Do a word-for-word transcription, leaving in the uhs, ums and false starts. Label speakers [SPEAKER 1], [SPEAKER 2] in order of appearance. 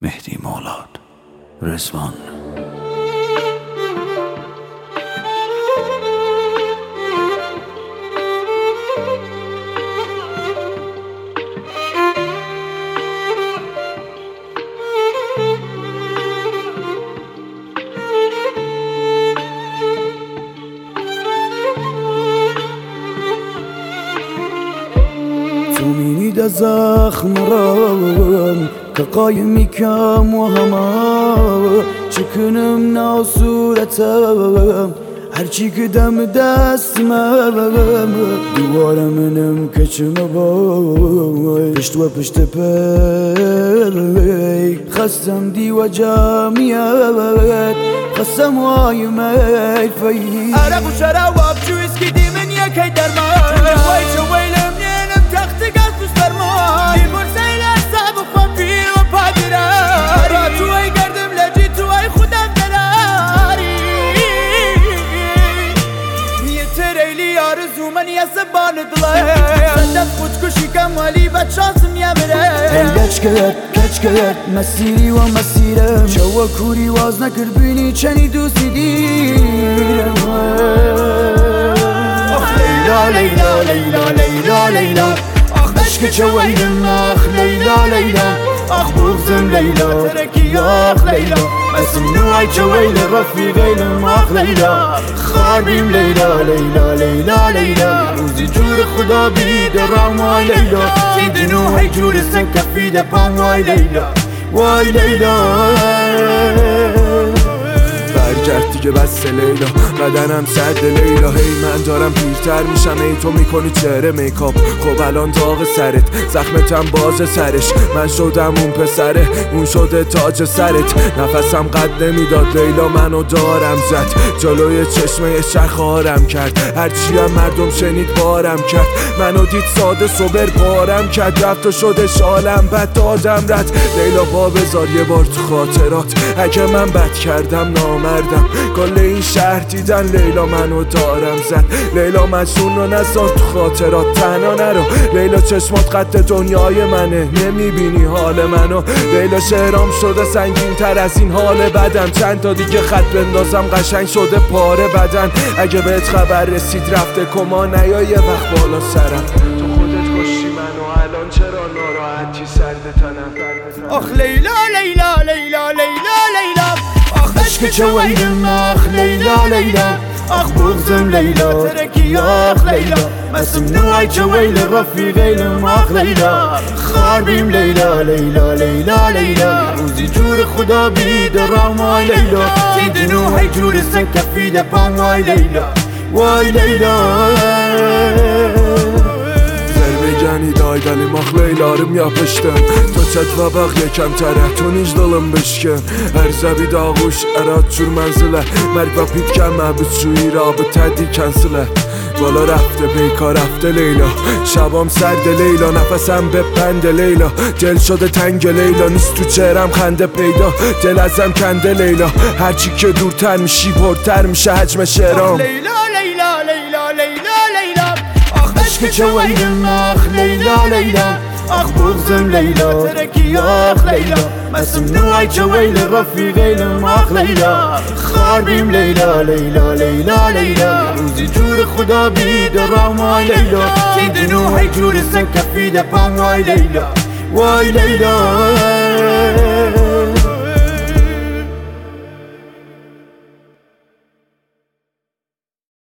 [SPEAKER 1] مهدی مولاد رضوان.
[SPEAKER 2] تو می‌دید زخم رام که قایمی کم و همه چکنم نا صورتم هرچی که دم دستمم دوار منم کچم بای پشت و پشت پی خستم دی و جمعیت خستم وای میفی عرق و شراب جو اسکی دی من یکی درمان وای چه ویلم نینم تخت گاز دوست درمان دی برسیل اصاب و خمپی و پادرار را توی گردم لجی توی خودم دلاری نیه تریلی آرزو من یه زبان دلای صدق خودکشی کمالی بد شانسم یمره هیلچ کرد کچ کرد مسیری و مسیرم شو کوری واز نکرد بینی چنی دوستی دیرم آخ لیلا لیلا لیلا لیلا لیلا آخ عشق چویدم آخ لیلا لیلا آخ بغزم لیلا ترکی آخ لیلا اسم نوعی چویل رفیقیلم آخ لیلا خاربیم لیلا لیلا لیلا لیلا روزی جور خدا بید رام وای لیلا تیدنو هی جور سن کفید پام وای لیلا وای لیلا
[SPEAKER 3] برگرد دیگه بس لیلا بدنم سرد لیلا هی من دارم پیرتر میشم ای تو میکنی چهره میکاپ خب الان داغ سرت زخمتم باز سرش من شدم اون پسره اون شده تاج سرت نفسم قد نمیداد لیلا منو دارم زد جلوی چشمه شخارم کرد هرچی هم مردم شنید بارم کرد منو دید ساده صبر بارم کرد رفت و شده شالم بد دادم رد لیلا پا بذار یه بار تو خاطرات اگه من بد کردم نامردم کل این شهر دیدن لیلا منو دارم زد لیلا مجنون رو نذار تو خاطرات تنها نرو لیلا چشمات قد دنیای منه نمیبینی حال منو لیلا شعرام شده سنگین تر از این حال بدم چند تا دیگه خط بندازم قشنگ شده پاره بدن اگه بهت خبر رسید رفته کما نیا یه وقت بالا سرم تو خودت کشی منو الان چرا ناراحتی سرد تنم
[SPEAKER 2] آخ لیلا لیلا لیلا لیلا لیلا آخ عشق چویدم آخ لیلا لیلا آخ بغزم لیلا ترکی آخ لیلا اسم نوعی چویل رفیقیلم آخ لیلا خاربیم لیلا لیلا لیلا لیلا روزی جور خدا بید رام وای لیلا تیدنو هی جور سن کفید پام وای لیلا وای لیلا
[SPEAKER 3] Gəni daydalı maxleylarım yapışdım To çətva bax yekəm tərə Tunic dalım bişkin Ərzəbi dağuş ərad çür mənzilə Mərqva pitkən məbüd çuyi rabı tədi kənsilə بالا رفته پیکار رفته لیلا شبام سرد لیلا نفسم به پند لیلا دل شده تنگ لیلا نیست تو چهرم خنده پیدا دل ازم کنده لیلا هرچی که دورتر میشی پرتر میشه حجم شعرام
[SPEAKER 2] لیلا لیلا لیلا لیلا لیلا آخ عشق چویدم آخ لیلا لیلا آخ بغزم لیلا ترکی آخ لیلا اسم نوعی چویل رفیقیلم آخ لیلا خاربیم لیلا لیلا لیلا لیلا روزی جور خدا بید رام وای لیلا تیدنو هی جور سن کفید پام وای لیلا وای لیلا